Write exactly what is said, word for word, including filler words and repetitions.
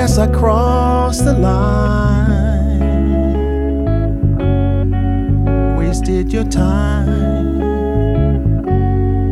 Guess I crossed the line, wasted your time.